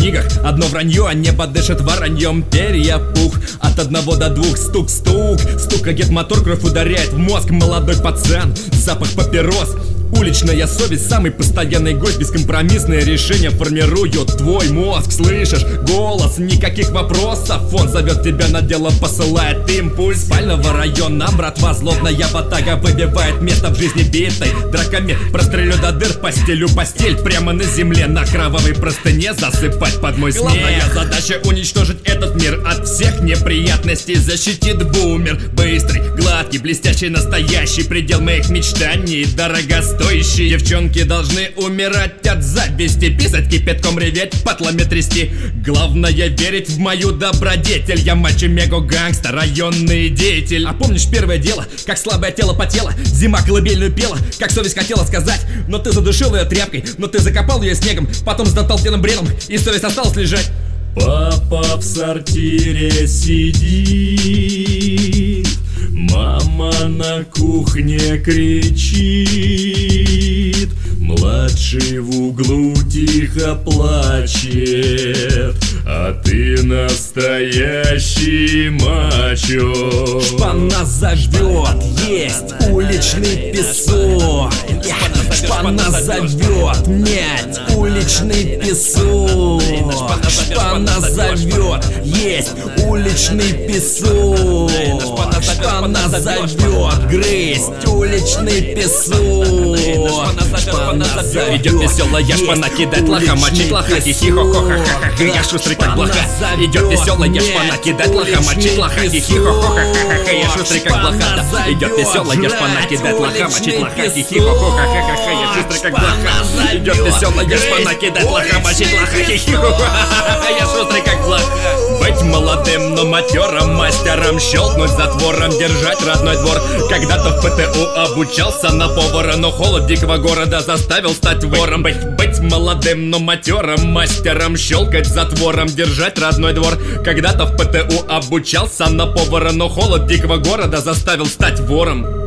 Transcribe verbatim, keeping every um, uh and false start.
книгах одно вранье, а небо дышит вороньем. Перья пух, от одного до двух, стук-стук. Стук, как мотор, кровь ударяет в мозг. Молодой пацан, запах папирос. Уличная совесть, самый постоянный гость. Бескомпромиссные решения формируют твой мозг. Слышишь голос, никаких вопросов. Он зовет тебя на дело, посылает импульс. Спального района, братва, злобная ватага выбивает место в жизни битой драками. Прострелю до дыр, постелю постель прямо на земле. На кровавой простыне засыпать под мой смех. Главная задача уничтожить этот мир от всех неприятностей. Защитит бумер, быстрый, гладкий, блестящий, настоящий предел моих мечтаний. Дорогостоящий. Девчонки должны умирать от зависти, писать кипятком, реветь, патлами трясти. Главное верить в мою добродетель. Я мачо-мего-гангстер, районный деятель. А помнишь первое дело, как слабое тело потело? Зима колыбельную пела, как совесть хотела сказать. Но ты задушил ее тряпкой, но ты закопал ее снегом. Потом сдотал пьяным бредом, и совесть осталась лежать. Папа в сортире сидит, мама на кухне кричит, младший в углу тихо плачет, а ты настоящий мачо. Шпана зовет, есть уличный песок. Шпана зовет, нет, уличный песок. Шпана зовет, есть уличный песок. Шпана зовет, грызть уличный песок. Шпана зовет, идет веселая шпана кидать лоха, мочить лоха, хихи-хо-хо-ха-ха-ха. Я шустрый как блоха. Идет веселая шпана кидать лоха, мочить лоха, хихи-хо-хо-ха-ха-ха. Я шустрый как блоха. Идет веселая шпана кидать лоха, мочить лоха, хихи-хо-хо-ха-ха-ха. Я шустрый как блоха. Идет веселая шпана кидать лоха, мочить лоха, хихи-хо-хо-ха-ха. Я шустрый как блоха. Быть молодым, но матерым, мастером, щелкнуть затвором, держать родной двор. Когда-то в ПТУ обучался на повара, но холод дикого города заставил стать вором. Быть, быть молодым, но матерым, мастером, щелкать затвором, держать родной двор. Когда-то в ПТУ обучался на повара, но холод дикого города заставил стать вором.